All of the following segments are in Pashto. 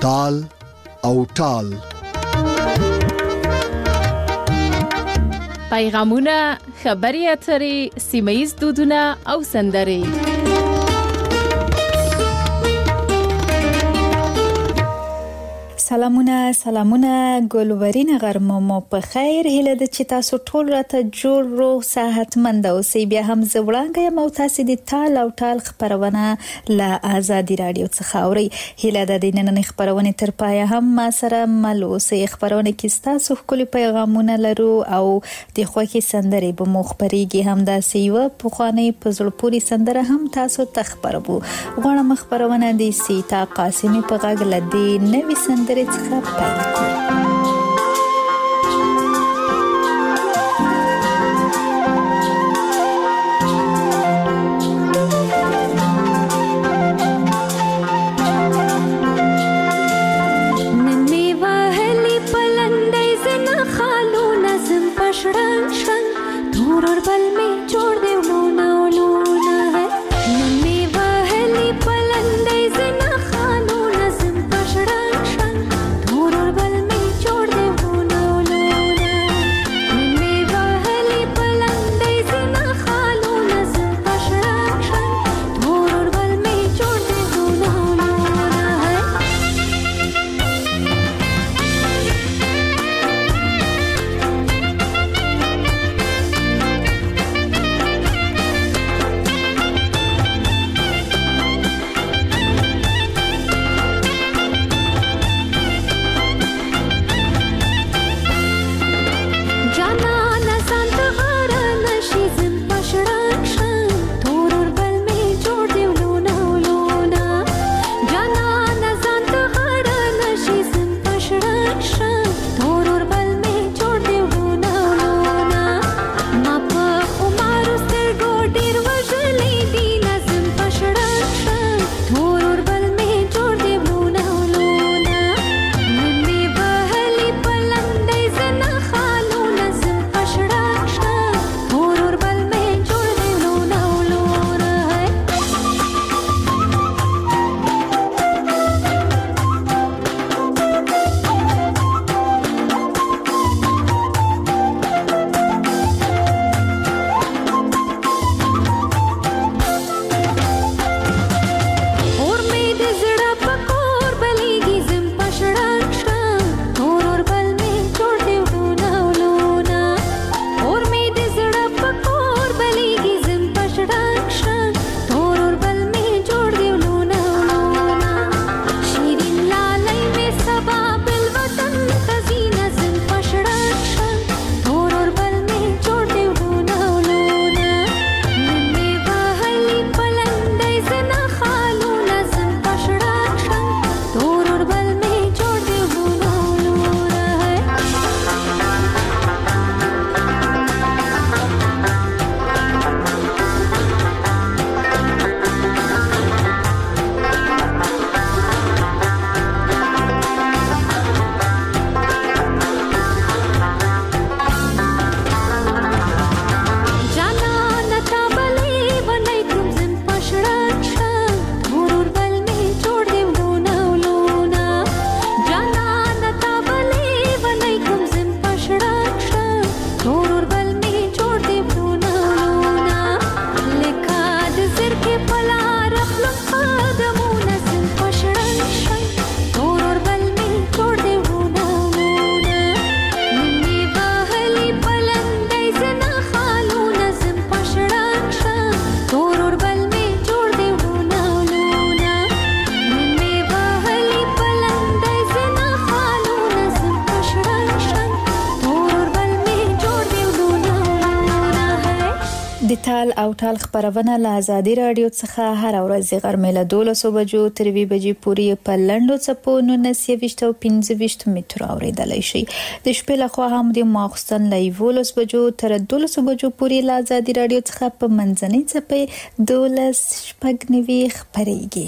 تال او ټال. پیغامونه، خبري اترې، سیمه‌ییز دودونه او سندرې. سلامونه ګلورین غرمه مو په خیر. هله د چې تاسو ټول راته جوړ روغ صحتمند اوسئ. بیا هم زوړانګه یم او تاسو د تال او ټال خبرونه له آزادي رادیو څخه اورئ. هله د نننۍ خبرونه تر پایه هم ما سره مل اوسئ. خبرونه کې تاسو خپل پیغامونه لرو او د خوښي سندرې به مخبريږي. هم دا سیوه په خواني په زړپوري سندره هم تاسو تخبربو. غواړم خبرونه د سیتا قاسمی په غږ لدی نوې سندره څخه پیل کړو. د تال او ټال خبرونه له آزادي رادیو څخه هر ورځ غرمه له 12 بجو تر 2 بجې پورې په لندو چپو 1925 متر اوریدلای شي. د شپې له خوا هم د ماخستن له 12 بجو تر 12 بجو پورې له آزادي رادیو څخه په منځنۍ چپې 12 شپږ خبريږي.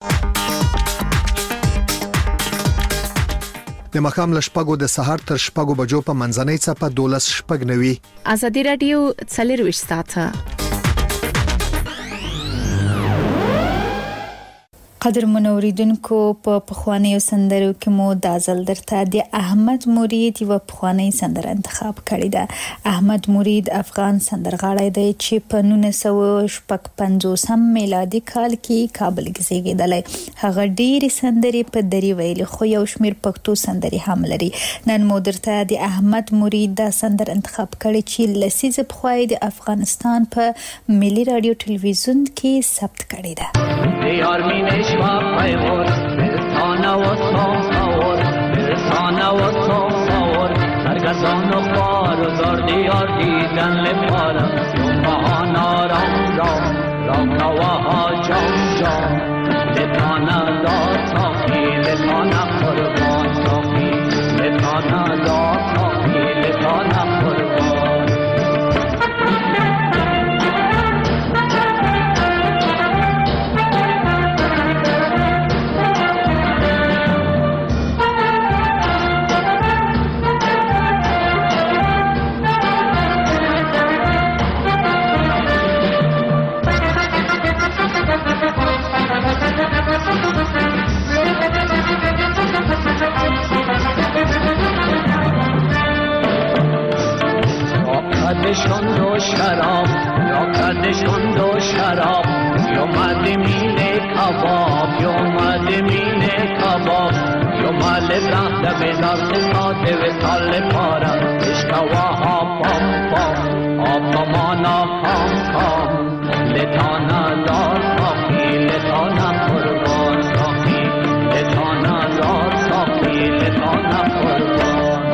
د مخام له شپږو د سحر تر شپږو بجو په منځنۍ چپه 12 شپږ آزادي رادیو څلرويشت ساعته. قدر منوریدونکو په پخوانیو سندرو کې مو دازل درته د احمد مرید یو پخوانی سندره انتخاب کړی ده. احمد مرید افغان سندرغاړی دی چې په 1955 میلادي کال کې کابل کې زیږیدلی. هغه ډېری سندرې په دری ویلي خو یو شمیر پښتو سندرې هم لري. نن مو درته د احمد مرید دا سندر انتخاب کړی چې لسیزه پخوای د افغانستان په ملي رادیو ټلویزیون کې ثبت کړی ده. دیار می نشوا پیور برسانه و ساور برسانه و ساور سرگردان و خوار و زار دیار دیدن لپارم یوم بهانا رام رام رام نواها جام جام لطانه دار ساخی لطانه قربان ساخی لطانه دار ساخی لطانه قربان. کردشون دو شراب یا کردشون دو شراب یا مدمین کباب یا مدمین کباب یا مال زخت بیدار ساده و سال پارم اشتواها پام پام آب مانا پام پام لطانا دار ساخی لطانا قربان ساخی لطانا دار ساخی لطانا قربان.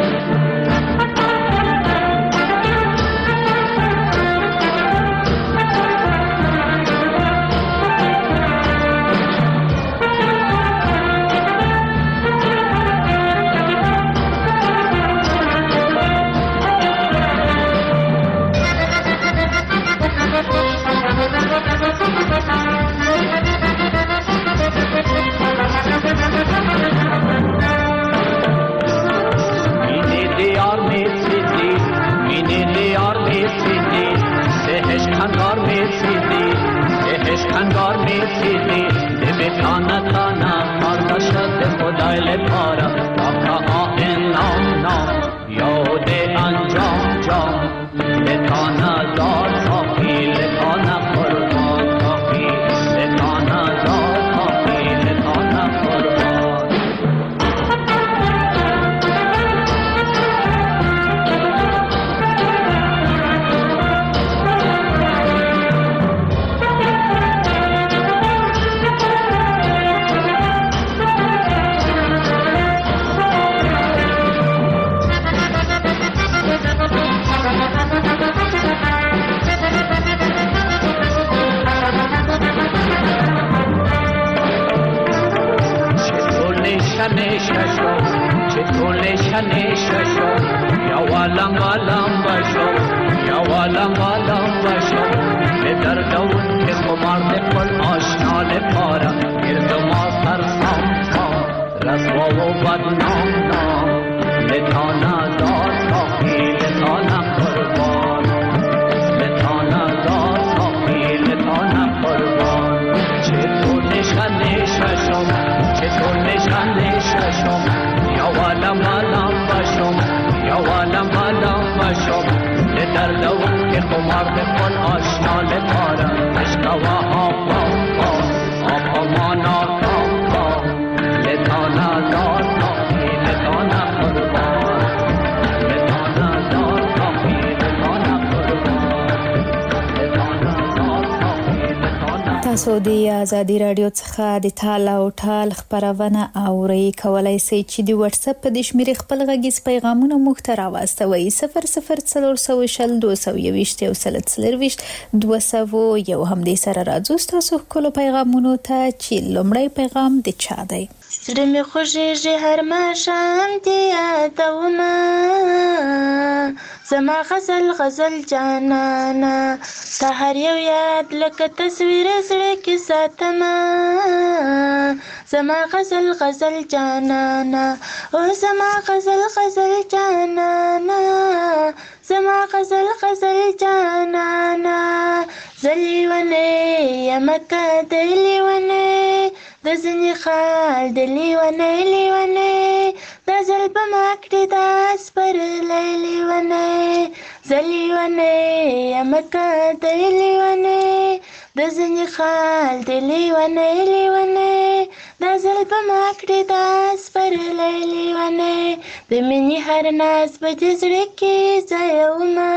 خندار میسیدی به تانا تانا ماردا شد خدای لپارا آقا آهن نام نام یاد انجام جام لطانا دار ساخی لطانا قربان ساخی لطانا دار ساخی لطانا قربان. چطور نششو یا والم والم باشو یا والم والم باشو به دردون که خمار کل آشنا لپارم گرد ما سر سام سام رسوا و بدنام نام لطانا دار ساخی لطانا قربان لطانا دار ساخی لطانا قربان. چطور نششو چطور نششو یا والم والم باشم یا والم والم باشم لدردون که خمار بکن آشنا لپارم اشتواها پام پام آقا مانا کام کام لطانا دار ساخی لطانا قربان لطانا دار ساخی لطانا قربان لطانا دار ساخی لطانا. تاسو د آزادي رادیو څخه د تال او ټال خبرونه اورئ. کولای شئ چې د واتس اپ د شمیرې خپل غږیز پیغامونه مخ ته راوستوئ 004222 یو هم دې سره راځو تاسو خپل پیغامونو ته چې لومړی پیغام د چا دی. زړه مې خوږېږي هر ماښام دې یادومه زما غزل غزل جانانه سهار یو یاد لکه تصویر زړه کې ساتمه زما غزل غزل جانانه او زما غزل غزل جانانه زما غزل غزل جانانه زلیونه یمکه دلیونه د د ځینې خال د لیونی لیونی دا ځل به ما کړې دا سپرلی لیونی زه لیونی یم که دی لیونی د ځینې خال د لیونی لیونی دا ځل به ما کړې دا سپرلی لیونی د مینې هر ناز به د زړه کې ځایومه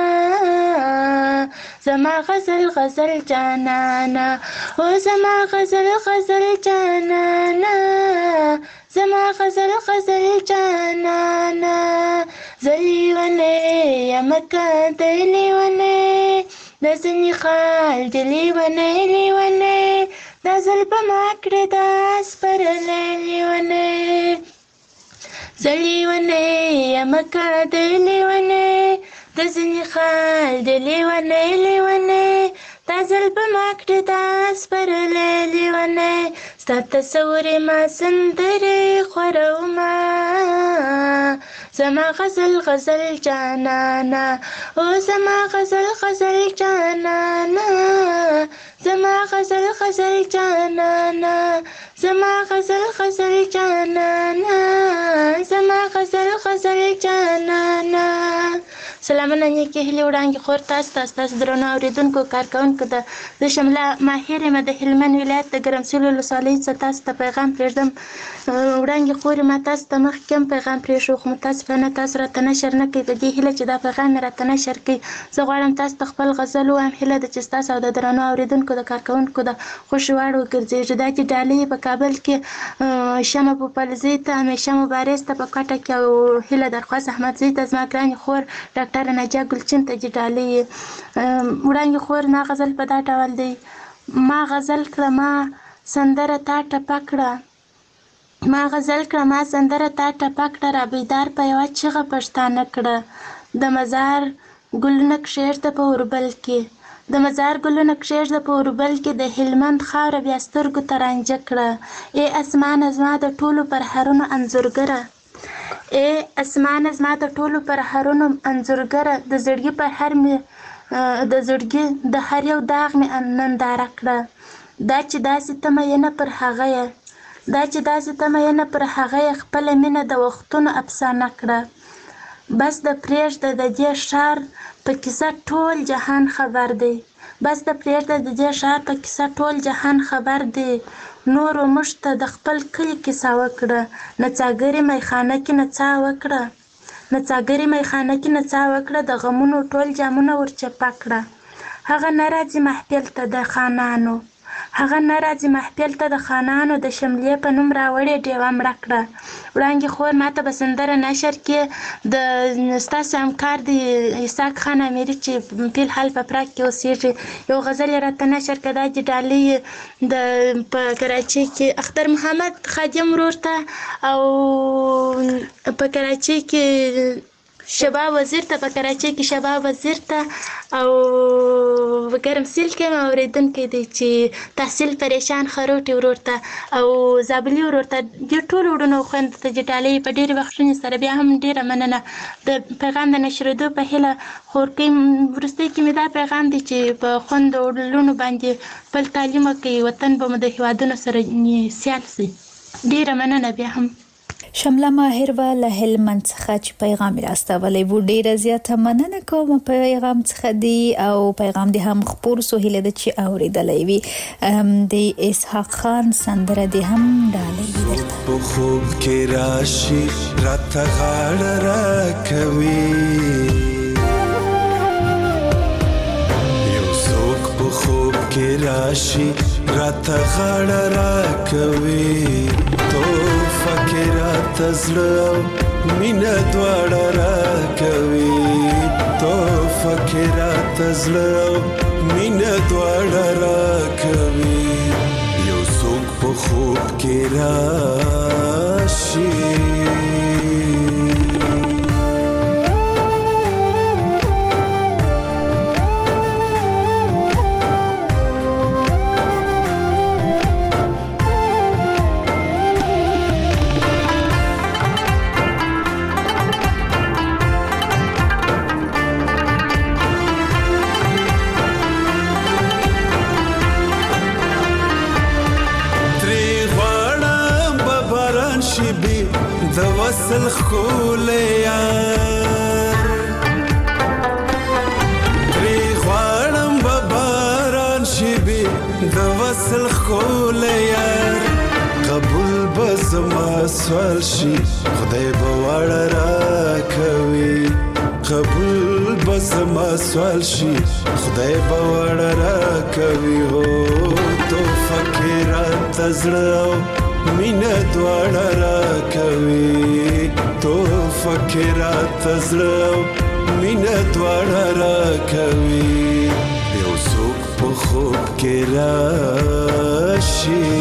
زما غزل غزل جانانا او زما غزل غزل جانانا زما غزل غزل جانانا زه لیونی یم که دی لیونی د ځینې خال د لیونی لیونی دا ځل به ما کړې دا سپرلی لیونی زه لیونی یم که دی لیونی د ځینې خال د لیونی لیونی دا ځل به ما کړې دا سپرلی لیونی ستا تصور ما سندرې خورومه زما غزل غزل جانانا او زما غزل غزل جانانا زما غزل غزل جانانا زما غزل غزل جانانا زما غزل غزل جانانا سلامونه نیکې هیلې وړاندې خور تاسو ته ستاسو درنو اورېدونکو کارکوونکو ته زه شمله ماهر یم د هلمند ولایت د ګرمسیر ولسوالۍ څخه تاسو ته پیغام پرېږدم وړاندې خورې ما تاسو ته مخکې هم پیغام پرېښود خو متاسفانه تاسو راته نشر نه کوئ په دې هیله چې دا پیغام مې راته نشر کوي زه غواړم تاسو ته خپل غزل ووایم هیله ده چې ستاسو او د درنو اورېدونکو د کارکوونکو د خوښې وړ وګرځېږي دا چې ډالۍ په کابل کې شمه پوپلزۍ ته همیشه مبارز ته په کوټه کې او هیله درخواست احمدزۍ ته زما ګرانې خور ډاکټره نجیه ګلچین ته چې ډالۍ وړاندې خور ما غزل په دا ډول دی ما غزل کړه ما سندره تا ټپه کړه ما غزل کړه ما سندره تا ټپه کړه را بیدار په یوه چیغه پښتانه کړه د مزار ګلونه کښېږده په اوربل کې د مزار ګلونه کښېږده په اوربل کې د هلمند خاوره بیا سترګو ته رانجه کړه ای اسمانه زما د ټولو پرهرونو انځورګره ای اسمانه زما د ټولو پرهرونو انځورګره د زړګي پر هر مې د زړګي د هر یو داغ مې ننداره کړه دا چې داسې ته مینه پر هغه یې دا چې داسې ته مینه پر هغه یې خپله مینه د وختونو افسانه کړه بس د پرېږده د دې ښار په کیسه ټول جهان خبر دی بس د پرېږده د دې ښار په کیسه ټول جهان خبر دی نورو موږ ته د خپل کلي کیسه وکړه نڅاګرې میخانه کې نڅا وکړه نڅاګرې میخانه کې نڅا وکړه د غمونو ټول جامونه ورچپه کړه هغه نه راځي محفل ته د خانانو هغه نه راځي محفل ته د خانانو د شملې په نوم راوړې ډیوه مړه کړه وړاندې خور ماته به سندره نشر کې د ستاسو همکار د اسحاق خان امیري چې فی الحال په پراګ کې اوسېږي یو غزل یې راته نشر کړه دا چې ډالۍ د په کراچۍ کې اختر محمد خادم ورور ته او په کراچۍ کې شباب وزیر ته په کراچۍ کې شباب وزیر ته او ګرمسیر کې مې اورېدونکی دی چې تحصیل پریشان خروټي ورور ته او زابلي ورور ته دې ټولو وروڼو او خویندو ته چې ډالۍ په ډېرې بخښنې سره بیا هم ډېره مننه د پیغام د نشرېدو په هیله خورکۍ وروستۍ کې مې دا پیغام دی چې په خویندو وروڼو باندې خپل تعلیم وکړي وطن به مو د هېوادونو سره سیال شي ډېره مننه بیا هم شمله ماهر و له هلمند څخه چې پیغام راستولی و ډیره زیاته مننه کوم پیغام څخه دی او پیغام دی هم خپور سو هیله ده چې اوریدلی وي د اسحاق خان سندره دی هم ډالۍ درته په خوب کې راشي راته غاړه راکوي یو څوک په خوب کې راشي راته غاړه راکوي فکرات زړه مینه دواړه راکوي تو فکرات زړه مینه دواړه راکوي یو څوک په خوب کې راشي غواړم د وصل خول یار پری غواړم بباران شي بي د وصل خول یار قبول بزما سوال شي خدای به وړ را کوي قبول بزما سوال شي خدای به وړ را کوي هو تو فکرات زړه مینه دواړه را کوي تو فکرات زړه مینه دواړه را کوي یو څوک په خوب کې راشي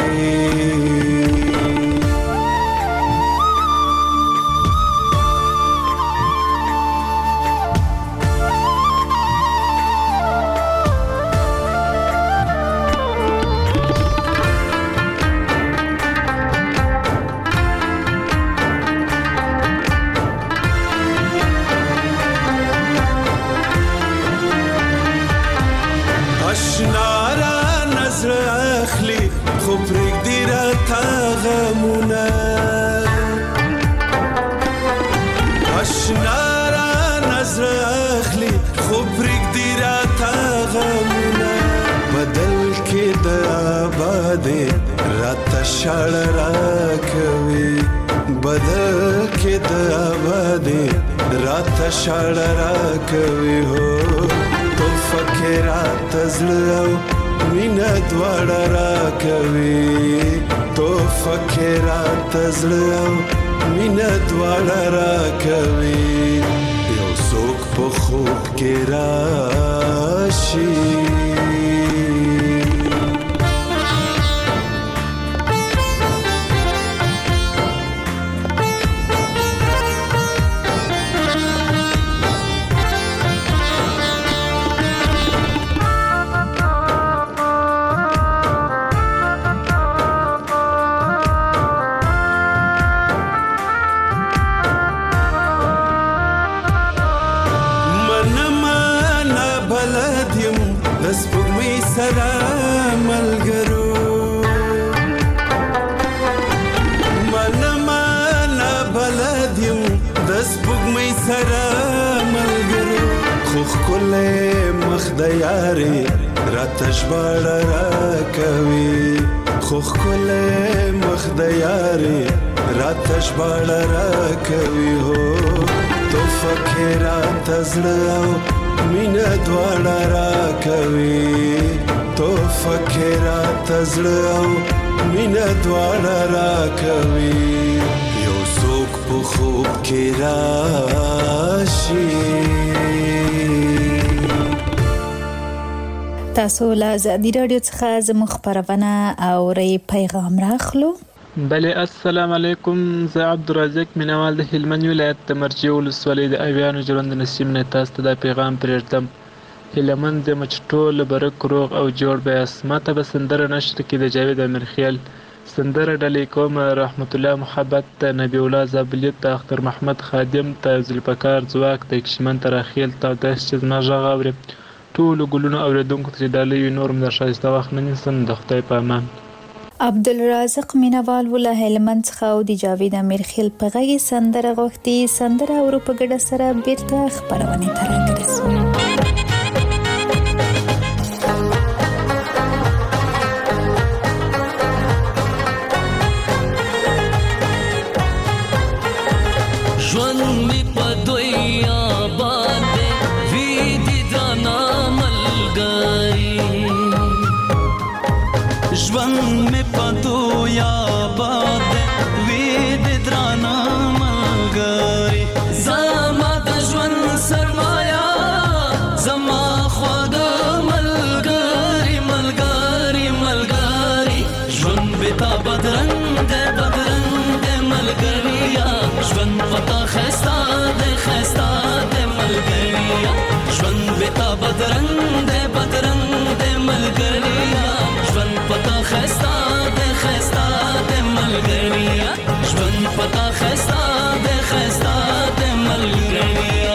شړ را کوي بدل کې د آبادي رات شړ را کوي هو تو فکرات زړه مینه دواړه را کوي تو فکرات زړه مینه دواړه را کوي یو څوک په خوب کې راشي یاري راتش بړ را کوي خو خل مخ د یاري راتش بړ را کوي هو تو فکرات زړه مینه دواړه را کوي تو فکرات زړه مینه دواړه را کوي یو څوک په خوب کې راشي تاسو له ازادي رادیو څخه زموږ خبرونه او ری پیغام راخلو. بله السلام علیکم، زه عبدالرزاق مینوال د هلمند ولایت د مرجې ولسوالۍ د اویانو ژوند نسیم نه تاسو ته دا پیغام پرېږدم. هیلهمند یم چې ټول برک روغ او جوړ به یاست. ماته به سندره نشر کې د جاوید امیرخیل سندره ډالۍ کوم. رحمت الله محبت ته، نبی الله زابلیت ته، اختر محمد خادم ته، ذوالفقار ځواک ته، کشمن تراخیل ته، داسې چې زما غږ اوري ټولو ګلونو اوریدونکو ته چې ډالۍ وي نور هم د ښایسته وخت نه نیسم. د خدای په امان. عبدالرزاق مینوال ولا هلمند څخه او د جاوید امیرخیل په غږی سندره غوښتي. سندره اورو په ګډه سره بیرته خبرونه ته راګرځو. ژوند می په دوی آباد وی دي درنا ملګری، ژوند می په دوی آباد وی دي درنا ملګری، زما د ژوند سرمایا زما خود ملګری ملګری ملګری، ژوند به تا بدرنګ ده بدرنګ ده ملګریا، ژوند پتا خستا ده خستا ده ملګریا، ژوند به تا بدرنګ ده بدرنګ ده ملګریا، ژوند پتا خستا ده خستا ده ملګریا، ژوند پتا خستا ده خستا ده ملګریا.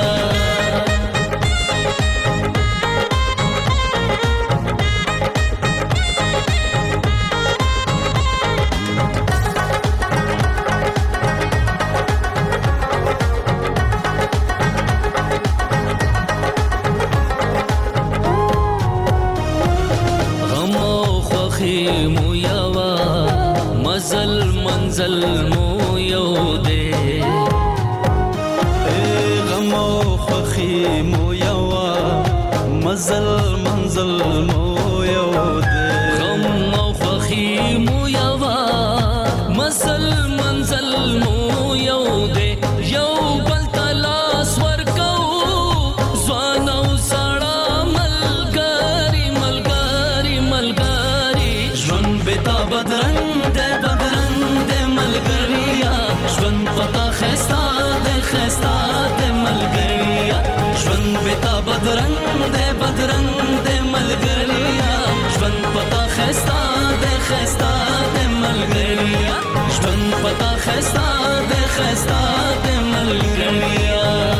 مزل منزل مو یو دی غم او خوخي مو یو مزل منزل مو یو دی غم او خوخي مو یو مزل منزل مو یو دی یو بل تلاس ورکو ځوان او سړا ملګری ملګری ملګری ژوند بتا بدرنګ دی بدرنګ دی ملګریا ژوند پتا خستا دی خستا دی ملګریا ژوند بتا بدرنګ دی بدرنګ دی ملګریا ژوند پتا خستا دی خستا دی ملګریا ژوند پتا خستا دی خستا دی ملګریا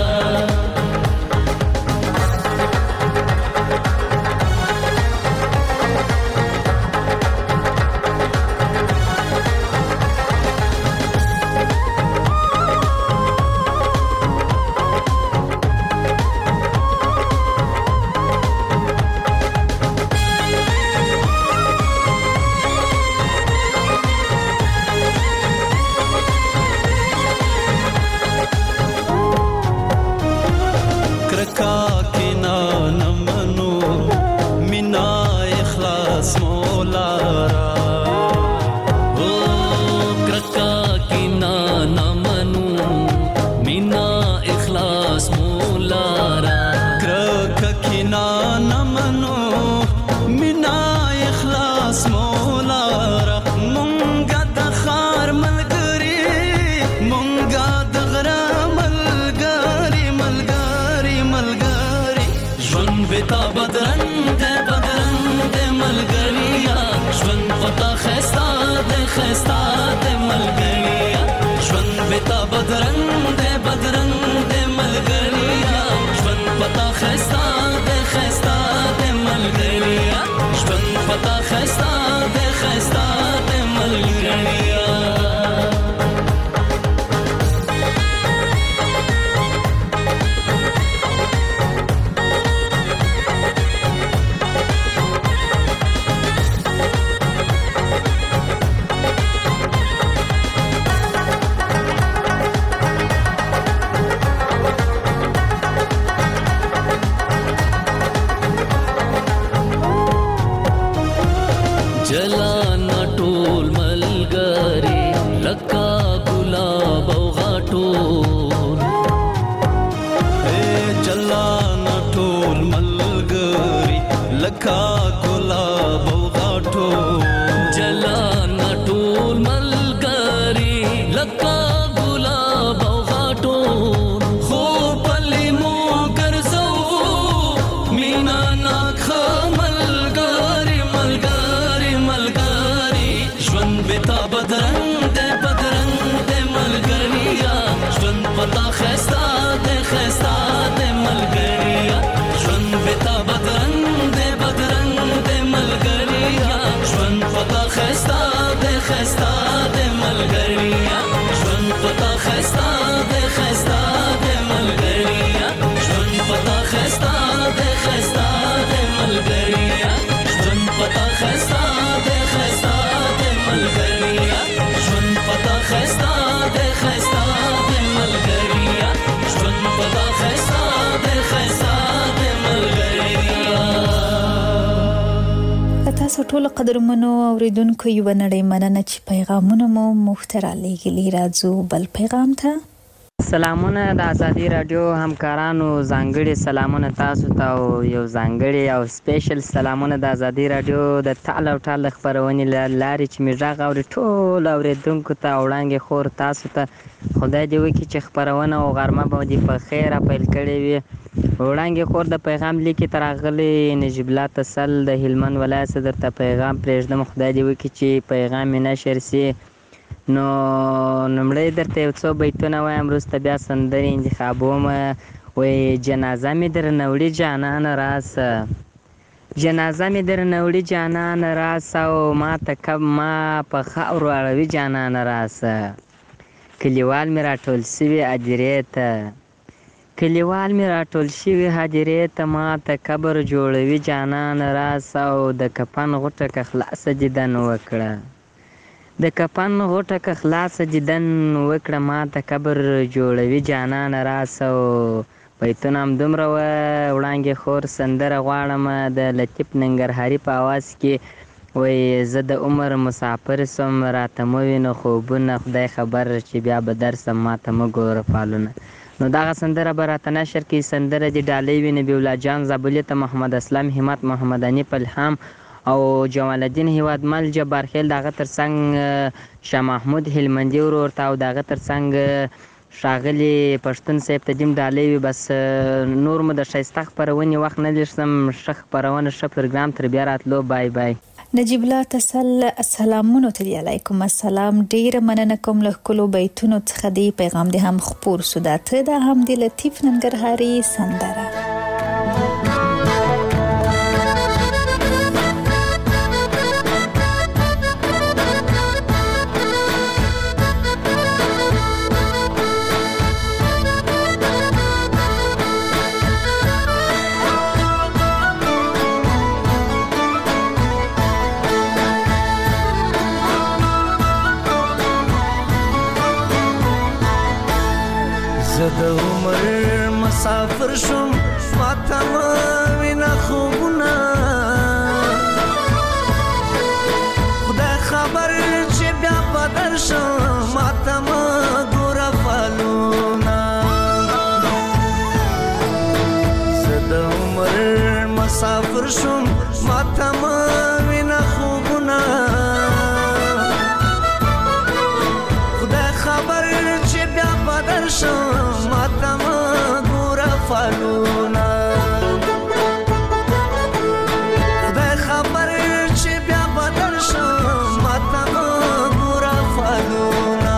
تاسو ټول قدرمنو اوریدونکو یو نړۍ مننه چې پیغامونه مو مختره لګلی راځو بل پیغام ته سلامونه د ازادي رادیو همکارانو ځانګړي سلامونه تاسو ته او یو ځانګړي او سپیشل سلامونه د ازادي رادیو د تعال او تعال خبرونې لاري چې میږغ او ټول اوریدونکو ته وړاندې خور تاسو ته خدای دې وکړي چې خبرونه او غرمه به دې په خیر پیل کړي وي وړاندې خور د پیغام لیکي ترغلي نجیب الله تسل د هلمند ولایت صدر ته پیغام پرېږدم خدای دې وکړي چې پیغام یې نشر سي نو نمړی درته یو څو بیتونه وایم وروسته بیا سندرې انتخابوم وایي جنازه مې درنه وړي جانانه راسه جنازه مې درنه وړي جانانه راسه او ما په خاورو اړوي جانانه راسه کلیوال مې راټول سوي هدیرې ته کلیوال مې راټول شوي هدیرې ته ما ته قبر جوړوي جانانه راسه او د کفن غوټه که خلاصه دیدن وکړه د کفن غوټه که خلاصه دیدن وکړه ماته قبر جوړوي جانانه راسه او بیتونه همدومره وه. وړانګې خور سندره غواړم د لطیف ننګرهاري په اواز کې وایي زه د عمر مسافر سم راته مه وینه خوبونه خدای خبر چې بیا به درسم ماته مه ګوره فالونه. نو دغه سندره به راته نشر کړي. سندره دې ډالۍ وي نبي الله جان زابلي ته محمد اسلام همت محمد انیف الهام او جمال الدین هیوادمل جبار خیل دغه ترڅنګ شاه محمود هلمندي ورور ته او دغه ترڅنګ ښاغلي پښتون صاحب ته دې ډالۍ وي. بس نور مو د ښایسته خپرونې وخت نه لرسم. ښه خپرونه ښه پروګرام تر بیا راتلو. بای بای. نجیب الله تسل سلامونو ته دی. علیکم السلام. ډیره مننه کوم له کلو بیتونو څخه دی پیغام دې هم خپور سو. دا ته د هم د لطیف ننګرهاري سندره. زه د عمر مسافر شوم ماته مه وینه خوبونه خدای خبر چې بیا به درشم ماته مه ګوره فالونه. زه د عمر مسافر شوم ماته مه وینه خوبونه خدای خبر چې بیا به درشم ماته مه ګوره فالونه. خدای خبر چې بیا به درشم ماته مه ګوره فالونه.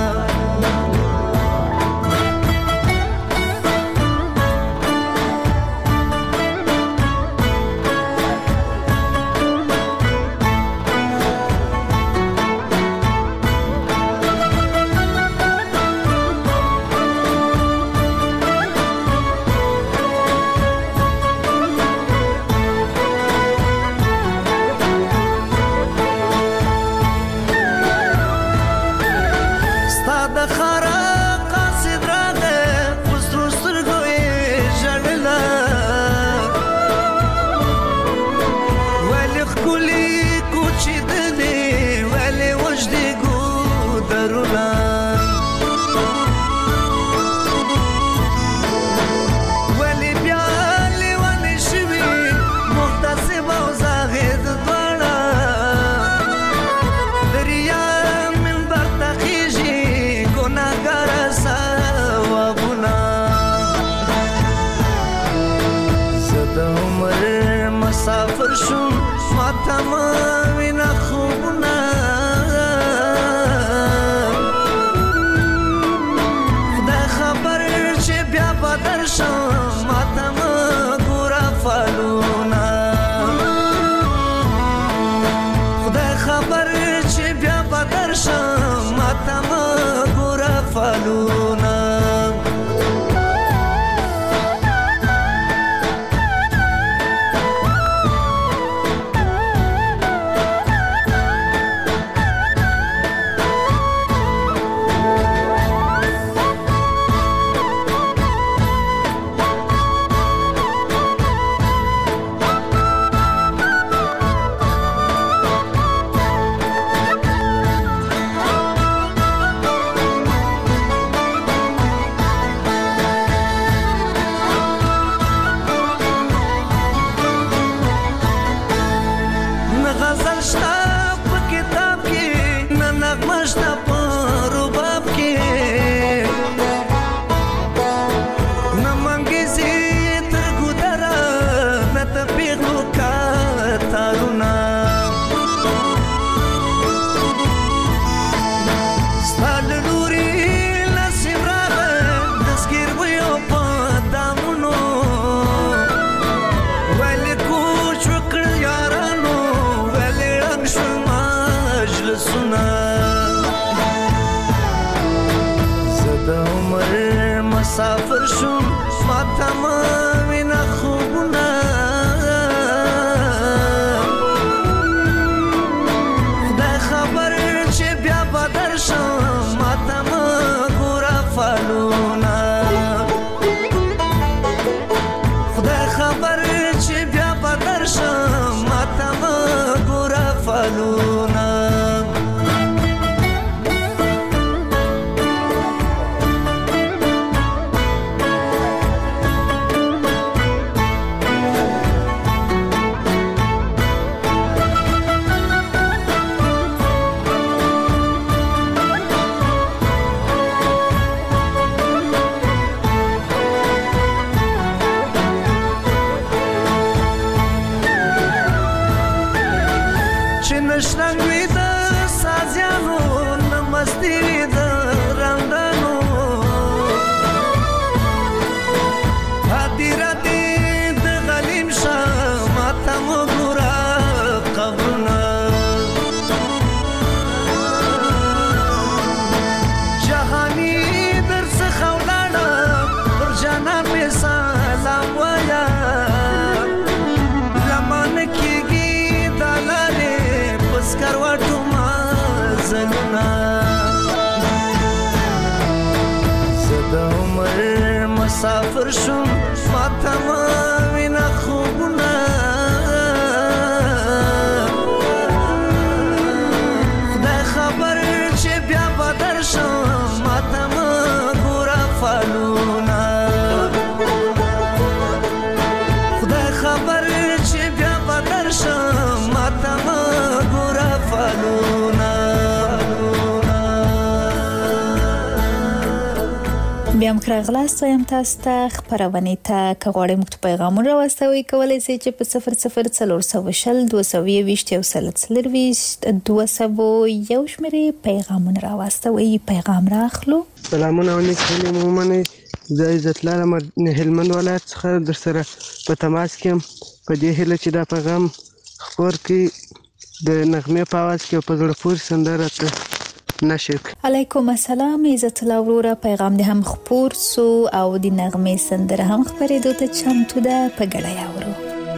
مسافر شوم ماته مه وینه خوبونه خدای خبر چې بیا به درشم ماته مه ګوره فالونه. خدای خبر چې بیا به درشم ماته مه ګوره فالونه. مسافر شوم ماته مه وینه خوبونه خدای خبر چې دی د رندانو هدي راته د غلیم شاه ماته وګورا قبرونه جهانی در څخه ولاړه پر جانان مې سلام وایا لمن کېږي د لارې په سکروټو مزلونه زه د عمر مسافر شوم ماته مه وینه خوبونه خدای خبر چې بیا به درشم ماته مه ګوره فالونه خدای خبر چې بیا به درشم ماته مه ګوره فالونه بیا هم راغلاست وایم تاسو ته خپرونې ته که غواړئ موږ ته پیغامونه راواستوئ کولی شئ چې په 00402024 شمېرې پیغامونه راواستوئ. پیغام راخلو. سلامونه علیکم مومنه زه عزت لرم هلمند ولایت څخه در سره په تماس کې یم په دې هیله چې دا پیغام خپور کړي د نغمې په اواز کې په زړه پورې سندره ته نشک. علیکم السلام عزت الله وروره پیغام دې هم خپور سو او د نغمې سندره هم خپرېدو ته چمتو ده په ګډه یې اورو.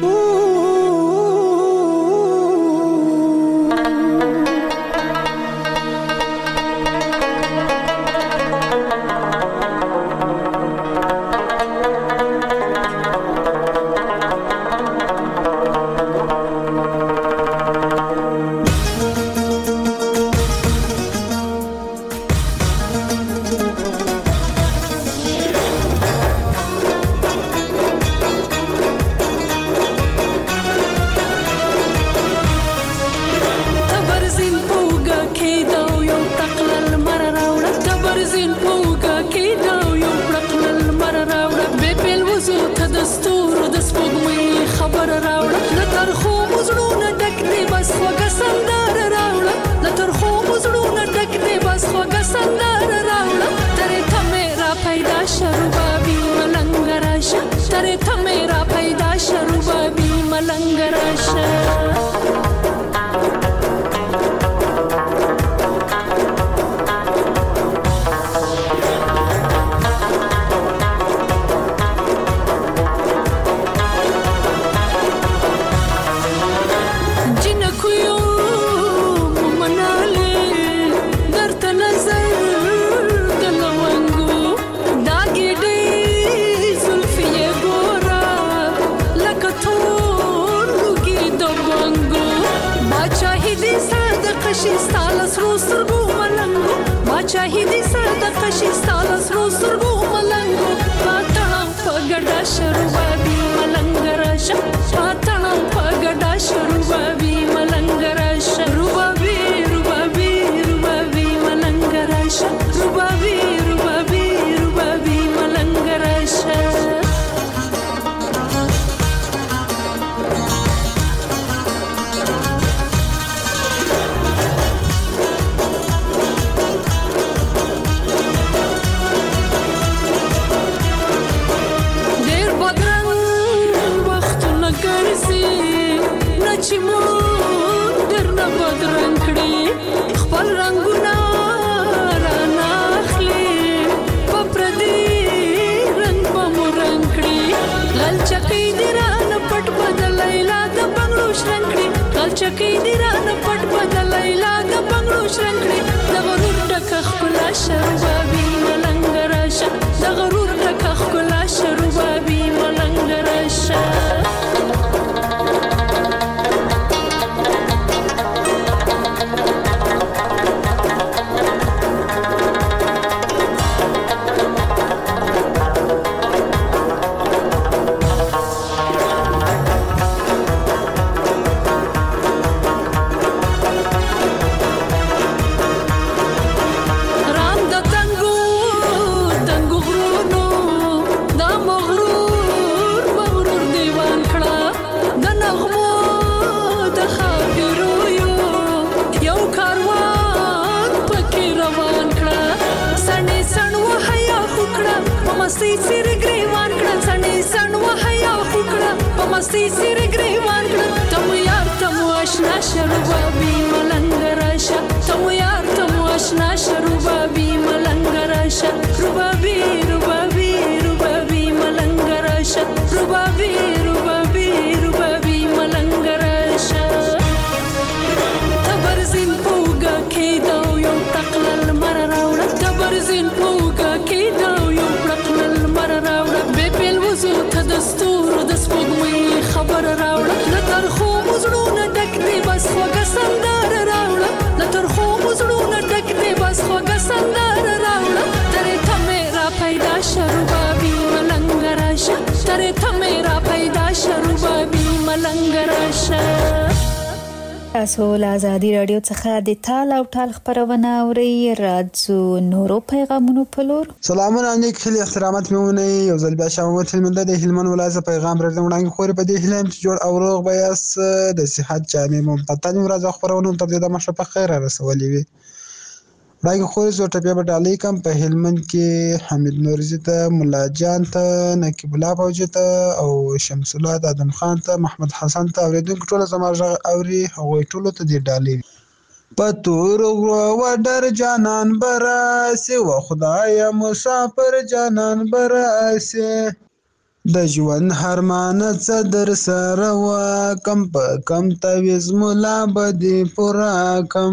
چکی دی رانه پټ بدلای لا د بنگلو شرنګړي د غرور ډک خپلا شربابي ملنګ راشه د غرور ډک خپلا شربابي ملنګ راشه رام د تنګو غرونو مستی سیر گریوان کړه سنې سن وحیا وکړه په مستی سیر گریوان کړه تم یار تم آشنا شربابي ملنګ راشه تم یار تم آشنا شربابي ملنګ راشه ربابي ربابي ربابي ملنګ راشه ربابي ربابي ربابي ملنګ راشه تبرزین پوګه کېدو یو تقلل مر راوړه تبرزین پوګه کېدو یو تقلل مر راوړه به بل وزو ته دستور د سپوږمۍ خبر راوړه لتر خو مزړونه ډک دی بس خوږه سندره راوړه لتر خو مزړونه ډک دی بس خوږه سندره راوړه ترې ته میرا پیدا شربابي ملنګ راشه ترې ته میرا پیدا شربابي ملنګ راشه. تاسو له ازادي رادیو څخه د تال او ټال خبرونه اورئ. راځو نورو پیغامونو په لور. سلامونه علیکم، خیلی احترامات میمونه. یو ځل بیا شامت هلمند د هلمند ولایت پیغام راځم وړاندې خوري په دې هلم چې جوړ او روغ بیاس د صحت جامع ممتاز ورځ خبرونه تر دې د مشه په خیر رسولې وي. وړاندې خوري زو ټپیا په ډالۍ کم په هلمند کې حمید نورزي ته، مولا جان ته، نقیب الله فوجي ته او شمس الله ادم خان ته، محمد حسن ته اوریدونکو ټول زموږ اوري هغوی ټول ته دې ډالۍ پتور و در جانان براسی و خدای مسافر جانان براسی د ژوند هرمان څه در سره و کم په کم تویز مولا بدی پورا کم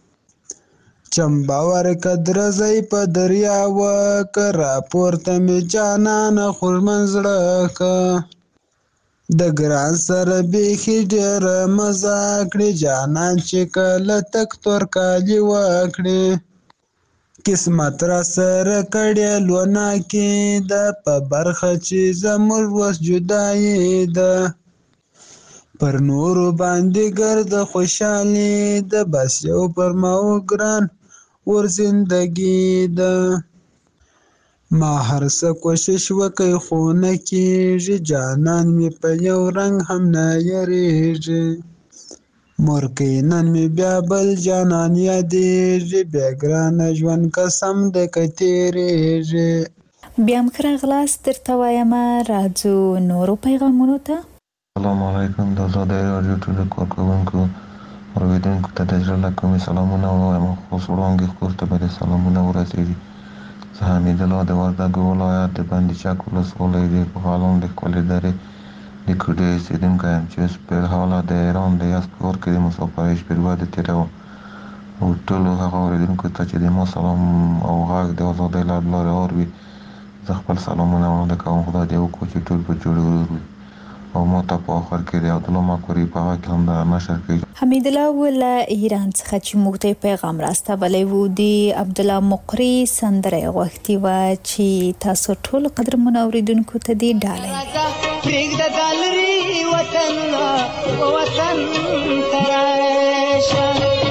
چمباور قدر زی په دریا و کرا پورته می جانان خور منزړه کا د ګران سره بیخي ډېر مزه کړې جانان چې کله تک تور کالي وکړې قسمت را سره کړې لونه کې د په برخه چې زموږ وس جدایي ده پر نورو باندې ګرد خوشحالي ده بس یو پر ماو ګران ور زندگی ده ما هر څه کوشش وکړ خو نه کېږي جانان مې په یو رنګ هم نه یریږي مورکۍ نن مې بیا بل جانان یادېږي بیا ګرانه ژوند قسم دی که تېرېږي. بیا هم ښه راغلاست درته وایم. راځو نورو پیغامونو ته. السلام علیکم. د ازادۍ راډیو ټولو کارکوونکو اورېدونکو ته د زړه له کومې سلامونه وایم. خو وړاندې خور ته به د سلامونه ورسېږي. زه حمید الله د وردګو ولایت د بندي چک ولسوالۍ د پوهالان د ښکلې درې د کوډې اوسېدونکی یم چې اوس په حاله د ایران د یزد په ښار کې د مسافرۍ شپې ورځې تېروم او ټولو هغه اورېدونکو ته چې د ما سلام او غږ د ازادۍ له لارې اوري زه خپل سلامونه وړاندې کوم. خدای دې وکړي چې ټول په جوړ ورور وي او ما ته په آخر کې د عبدالله مکوري په هغه کې هم د نشر کوي. حمید الله له ایران څخه چې موږ ته پیغام راستولی و د عبدالله مقری سندره غوښتې وه چې تاسو ټول قدرمنو اورېدونکو ته دې ډالۍ پرېږده دالري وطنونه وطن ته راشه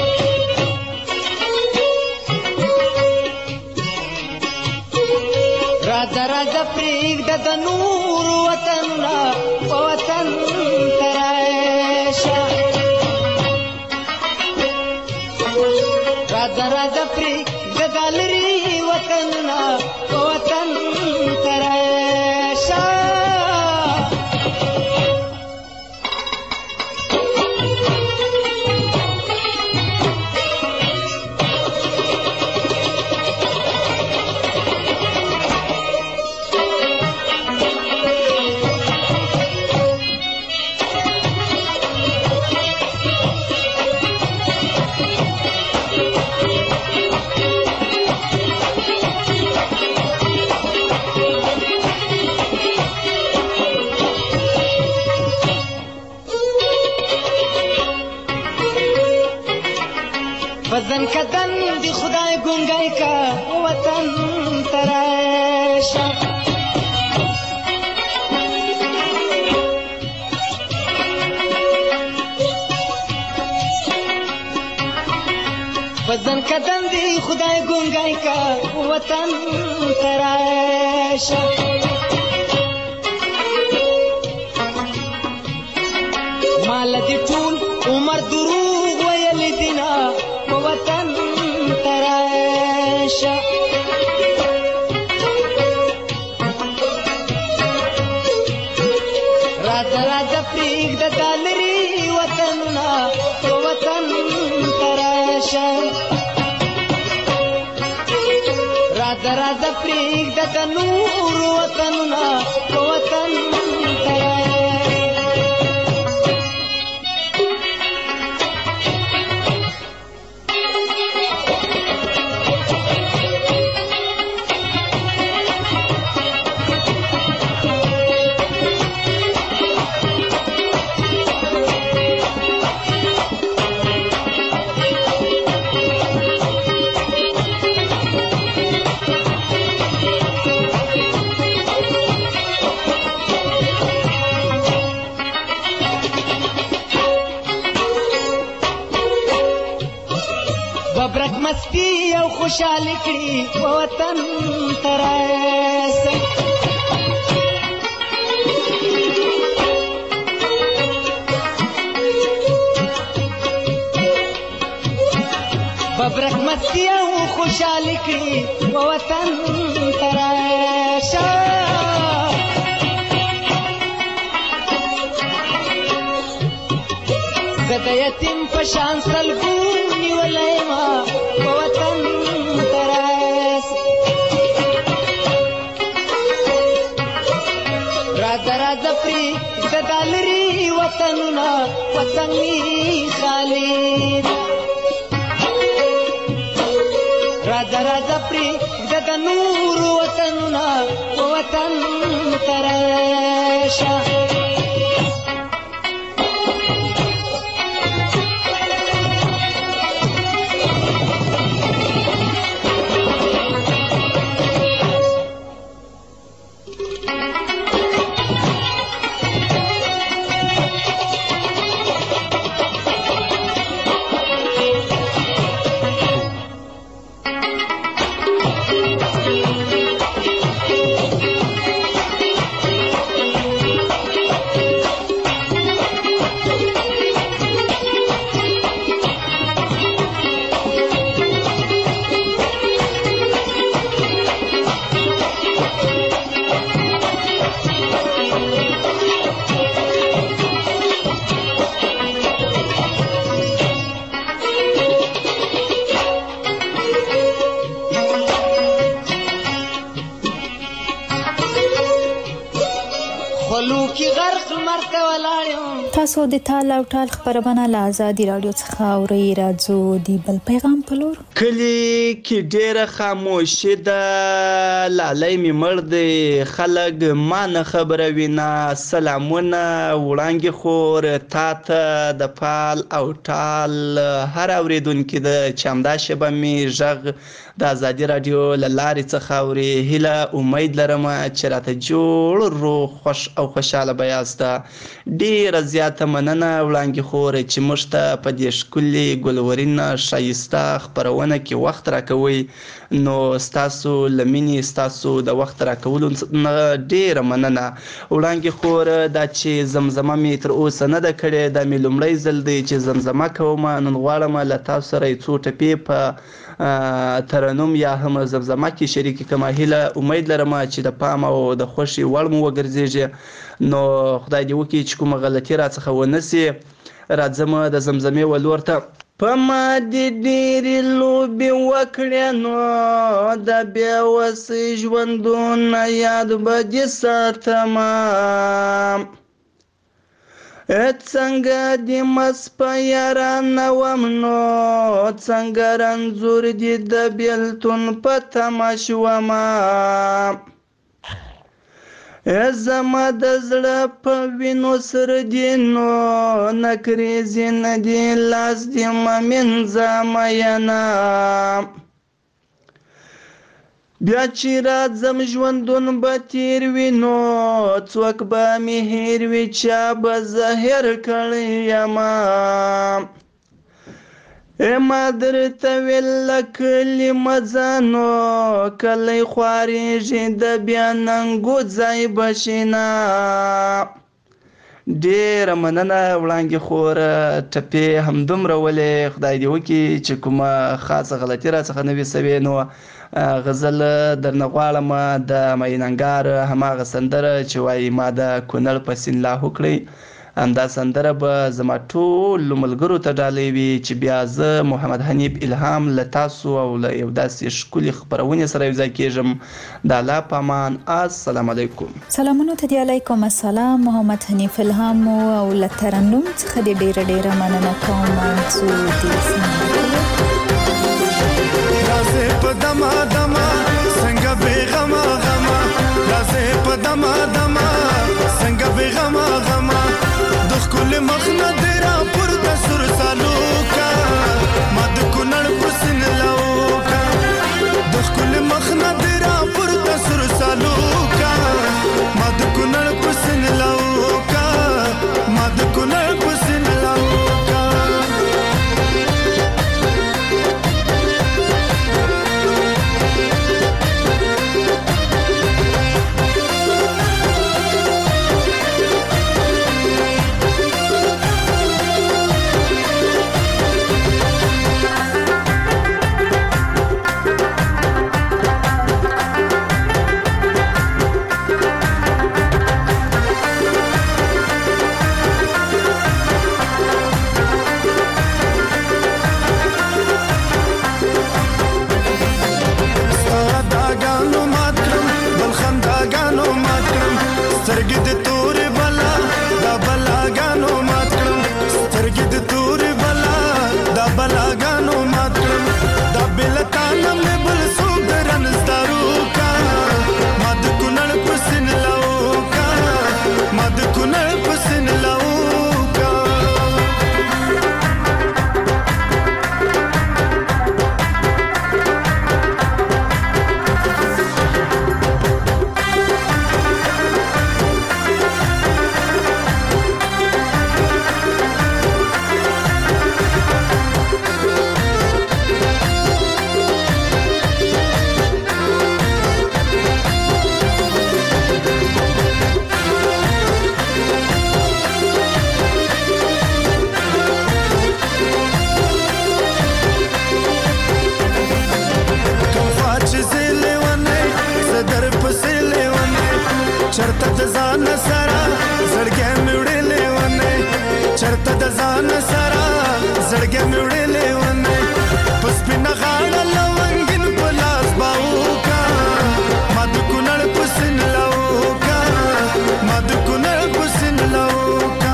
راځه راځه پرېږده د نور وطنونه وطن ته راشه راځه راځه پرېږده دالري وطنونه وطن ته راشه وطن کدن دی خدای ګونګای کا وطن تراشه وطن کدن دی خدای ګونګای کا وطن تراشه مال دی ټول عمر دروغ ویل دینا وطن تراشه د نور وطنونه وطن ببرک مستی او خوشحالی کړي وطن تراس ببرک مستی او خوشحالی کړي وطن تراس زه د یتیم په شان سلګو نیولی ما په وطن تراس راځه راځه پرېږده دا لرې وطنونه وطن مې خالد راځه راځه پرېږده د نورو وطنونه په وطن تراشه تاسو د تال او ټال خبرونه له آزادي رادیو څخه اورئ. راځو د بل پیغام په لور. کلی کې ډېره خاموشي ده، لالی مې مړ دی، خلک ما نه خبروي نه. سلامونه وړانګې خور تا ته د پال او ټال هر اورېدونکي ده چې همدا شیبه مې غږ د آزادي رادیو له لارې څخه اوري. هیله امید لرم چې راته جوړ روغ خوش او خوشحاله به یاسته. ډېره زیاته مننه وړانګې خور چې موږ ته په دې ښکلې ګلورین ښایسته خپرونه کې وخت راکوئ. نو ستاسو له مینې ستاسو د وخت راکولو نه ډېره مننه. وړانګې خور دا چې زمزمه مې تر اوسه نه ده کړې، دا مې لومړی ځل دی چې زمزمه کوم. نن غواړم له تاسو سره یې څو ټپې په ترنم یا هم زمزمه کې شریکې کړم. هیله امید لرم چې د پام او د خوښې وړ مو وګرځېږي. نو خدای دې وکړي چې کومه غلطي راڅخه ونه سي. راځم د زمزمې ولور ته. په ما دې ډېرې لوبې وکړې نو د بې وسۍ ژوندونه یاد به دې ساتمه. څنګه دې مس په یارانه وم نو څنګه رنځور دې د بېلتون په تمه شومه. زما د زړه په وینو سره دې نو نکریزې نه دې لاس دې مه مینځه مینه. بیا چې راځم ژوندون به تیر وي نو څوک به مې هیر وي چا به زه هیر کړی یمه. ما درته ویل له کلي مه ځه نو کلی خوارېږي د بیا ننګو ځای به شینه. ډېره مننه وړانګې خور، ټپې همدومره ولې. خدای دې وکړي چې کومه خاصه غلطي راڅخه نه وي سوې. نو غزل درنه غواړم د میننګار هماغه سندره چې وایي ما د کونړ په سیند لاهو کړی دا سندره به زما ټولو ملګرو ته ډالۍ وي چې بیا زه محمد حنیف الهام له تاسو او له یو داسې ښکلې خپرونې سره یوځای کېږم. د الله په امان. السلام علیکم. سلامونه ته دی. علیکم السلام. محمد حنیف الهام او له ترنم څخه دې ډېره مننه کوم. منصور رازه په دما دما څنګه بیغما غما رازه په دما دما څنګه بیغما غما د خپل مخ نه درا پر د سر سالو کا مد کونړ پسن لاو کا د خپل مخ نه درا پر د سر سالو کا مد کونړ پسن لاو کا مد کونړ پسن لاو کا. سترګې د تورې بلا دا بلاګانو مات کړم سترګې د تورې بلا دا بلاګانو مات کړم دا بلتانه مې بل څوک درن زدارو کا ما د کونړ په سین لاو کا ما د کونړ په سین لاو کا. چرته د ځان سره زړګې مې وړلې ونه چرته د ځان سره زړګې مې وړلې ونه په سپینه غاړه لونګین په لاس باو کا ما د کونړ په سین لاو کا ما د کونړ په سین لاو کا.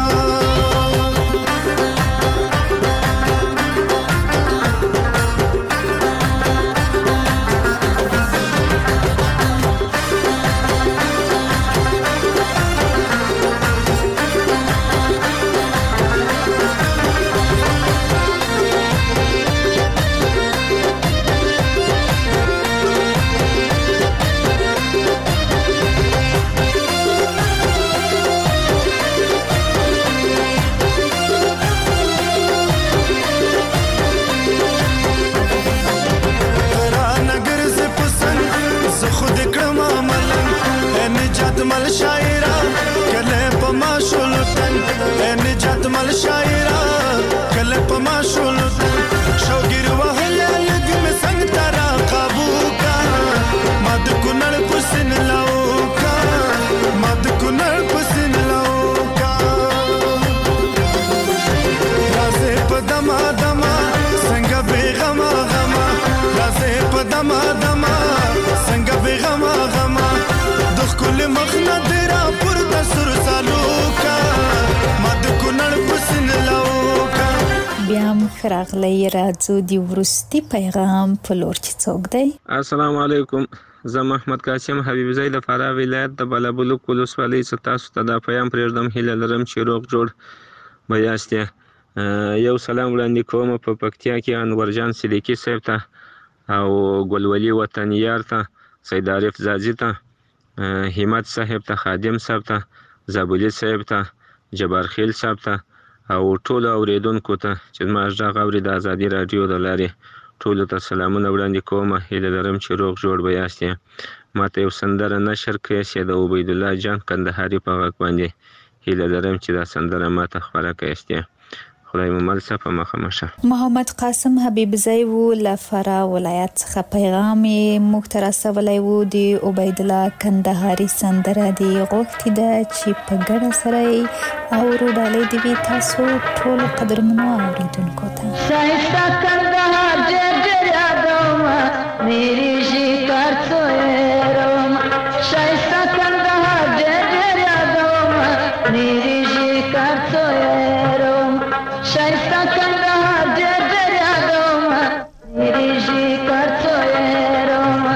مل شاعرا کله په ما شولتن نجات مل شاعرا کله په ما شولتن شوګیر وهله لګ مې څنګه ترا قابو کا ما د کونړ پسن لاو کا ما د کونړ پسن لاو کا. رازه په دما دما څنګه بیغما غما رازه په دما دما څنګه بیغما غما د خپل مخ نه درا پر د سر سالو کا ما د کونړ پسن لاو کا. بیا هم راغلی راځو د وروستي پیغام په لور چې څوک دی. السلام علیکم. زه محمد قاسم حبیب زئی د فراه ولایت د بلبلک ولسوالۍ څخه تاسو ته د پیغام پرېږدم. هیله لرم چې روغ جوړ به یاست. یو سلام وړاندې کوم په پکتیا کې انورجان صدیقي صاحب ته او ګلولي وطنیار ته سید عارف زازي ته همت صاحب ته خادم صاحب ته زابلی صاحب ته جبار خیل صاحب ته او ټولو اوریدونکو ته چې زما غږ اوري د ازادي راډیو د لارې ټولو ته سلامونه وړاندې کوم. هیله لرم چې روغ جوړ به یاست. ماته یو سندره نشر کړئ چې د عبیدالله جان کندهاري په غږ باندې. هیله لرم چې دا سندره ماته خپره کړئ. خدای مو مل شه په مخه مشه. محمد قاسم حبیبزی و له فراه ولایت څخه پیغام یې موږ ته رسولی و. د عبیدالله کندهاري سندره دې غوښتې ده چې په ګډه سره یې اورو. ډالۍ دې وي تاسو ټولو قدرمنو اورېدونکو ته. شایسته کندهار ډېر ډېر یادومه میرې شکار څویرومه. شایسته کندهار ډېر ډېر یادومه میرې شکار څویرومه. شایسته کندهار ډېر ډېر یادومه میرې شکار څویرومه.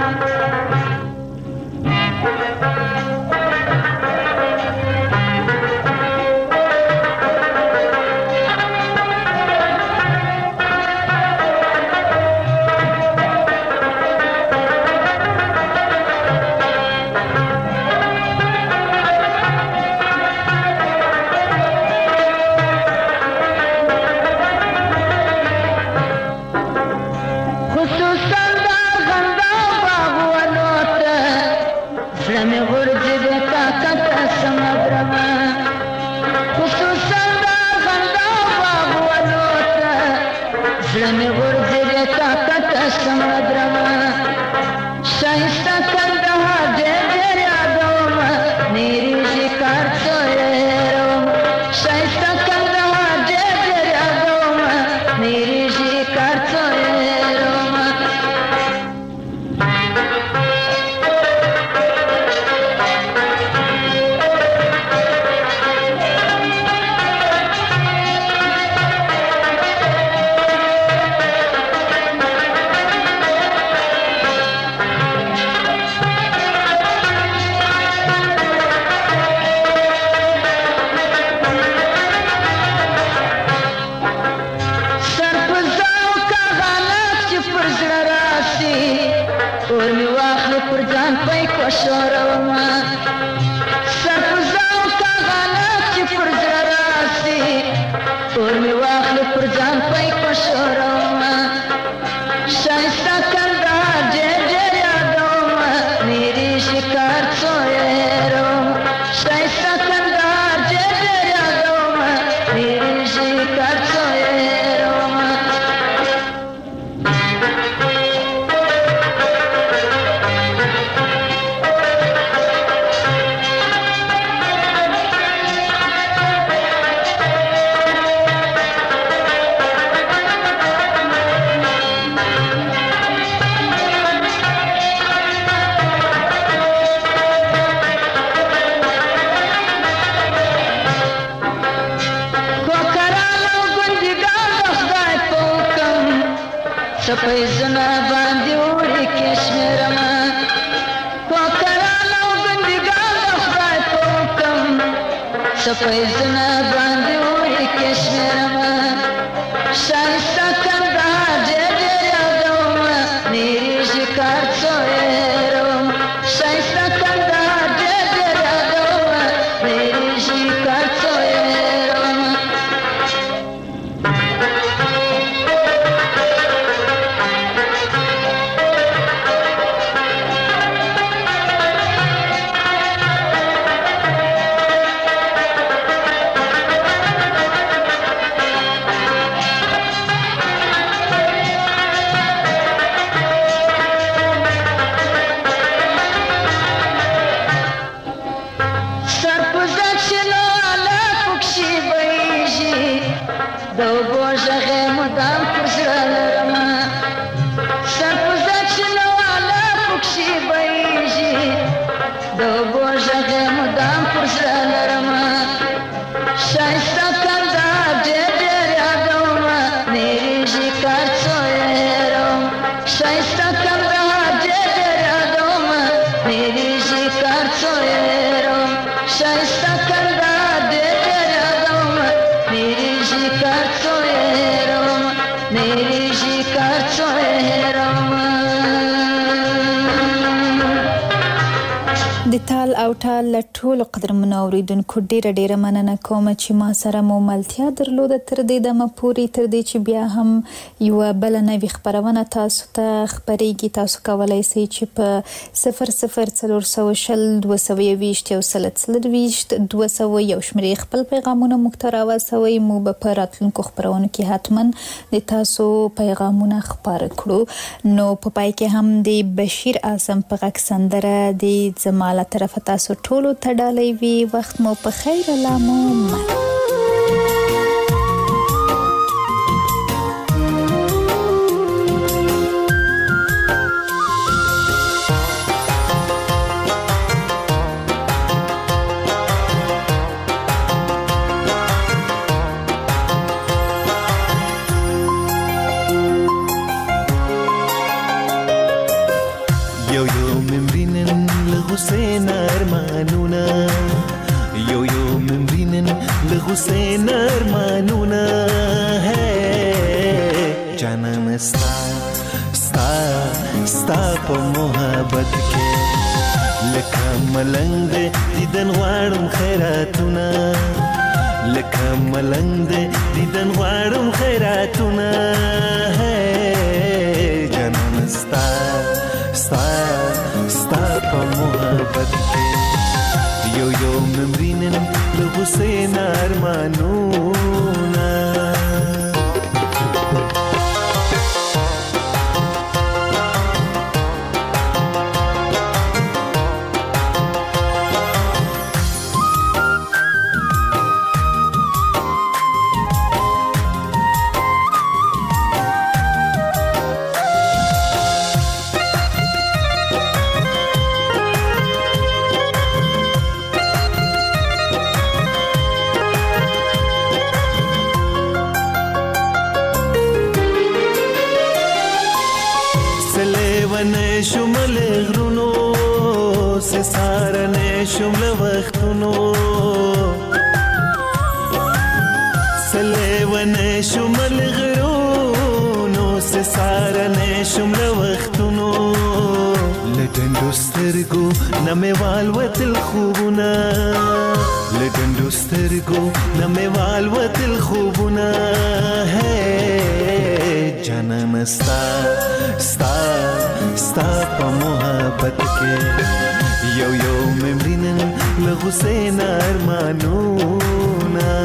سپیزونه باندې وړي کشمیرما کوکرانو ګندګان د خدای په حکم سپیزونه باندې وړي کشمیرما شایسته کندهار ډېر ډېر یادومه میرې شکار څویروم شایسته کندهار ډېر ډېر یادومه میرې شکار څویروم د تال او ټال له ټولو قدرمنو اوریدونکو ډیره مننه کوم چې ما سره مو ملتیا درلوده تر دې دمه پورې، تر دې چې بیا هم یو بل نوې خبرونه تاسو ته خبرېږي. تاسو کولای شئ چې په 004020 220 200 یو شمېرې خپل پیغامونه موږ ته راوسوئ. موږ به په راتلونکو خبرونو کې حتما د تاسو پیغامونه خپاره کړو. نو په پای کې هم د بشیر اعظم په غږ سندره د زما له طرفه تاسو ټولو ته ډالۍ وي. وخت مو په خیر، الله مو مل. حسین ارمانونه ہے جانم ستا په محبت کې لکه ملنګ دیدن غواړم خیراتونه، لکه ملنګ دیدن غواړم خیراتونه ہے جانم ستا په محبت کې یو ممرینن له حسین ارمانونه. شمل غرونو سے سارنے شمل وختونو سلیونے شمل غرونو سے سارنے شمل وختونو لډندو سترګو نمې والوتل خوبونه، لډندو سترګو نمې والوتل خوبونه ہے جانم ستا په محبت کې یو ممرینن له حسین ارمانونه.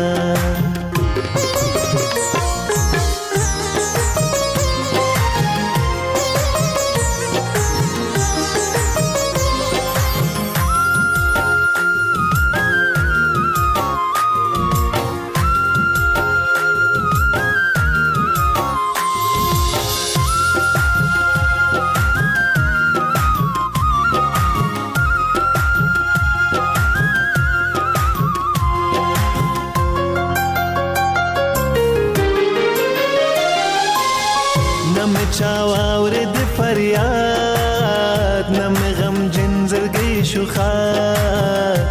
چاواور د فریاد نم غم جنزرګي شوخات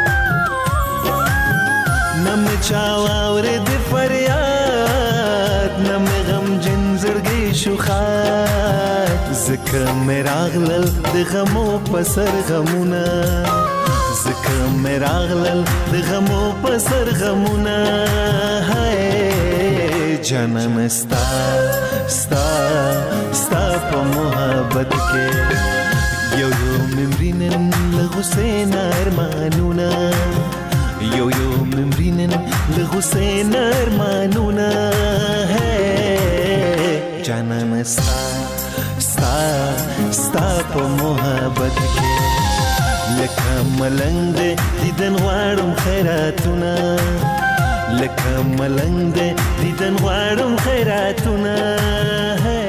نم چاواور د فریاد نم غم جنزرګي شوخات زکه مراغلل د غمو پسر غمونه، زکه مراغلل د غمو پسر غمونه ہے جانم ستا په محبت کې یو ممرینن له حسین ارمانونه، یو ممرینن له حسین ارمانونه ہے جانم ستا په محبت کې لکه ملنګ دیدن غواړم خیراتونه، لکه ملنګ دیدن غواړم خیراتونه ہے